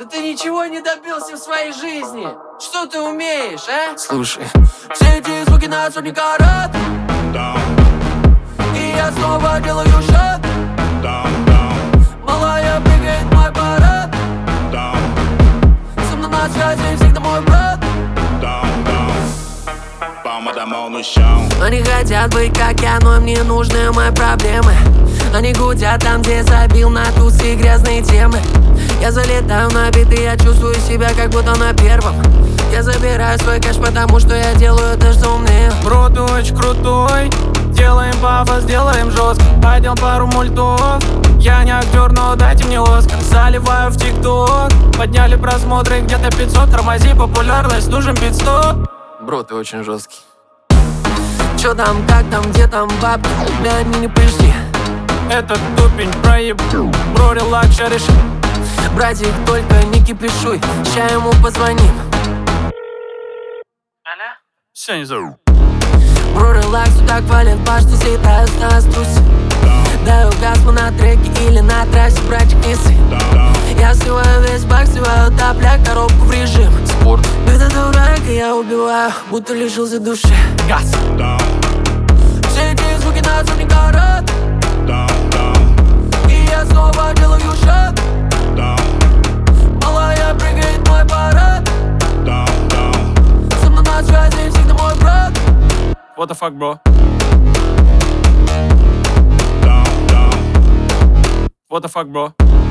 Да ты ничего не добился в своей жизни. Что ты умеешь, а? Слушай, все эти звуки на сотни карат, и я снова делаю шаг. Малая прыгает мой парад, со мной на связи всегда мой брат. Они хотят быть как я, но им не нужны мои проблемы. Они гудят там, где забил на тусы грязные темы. Я залетаю на биты, я чувствую себя как будто на первом. Я забираю свой кэш, потому что я делаю то, что умею. бро, ты очень крутой. Делаем пафос, делаем жестко. Подел пару мультов. Я не актер, но дайте мне Оскар. Заливаю в ТикТок. Подняли просмотры где-то 500. Тормози популярность, нужен пит-стоп. Бро, ты очень жесткий. Чё там, как там, где там бабки? Бля, они не пришли. Этот тупень проебу. Бро, релакс, реши. Братик, только не кипишуй. Ща ему позвоним. Алло? Все, не зову. Бро, релакс, так валит баш, что слетаю с нас трусы. Даю газ, мы на треке или на трассе, братик, не сы. Я сливаю весь бак, сливаю топляк, коробку в режим спорт. Это дурак, и я убиваю, будто лишился души. Газ. Все эти звуки на сотни карат, и я снова делаю шаг. Малая прыгает мой парад, со мной на связи всегда мой брат. What the fuck, bro? What the fuck, bro?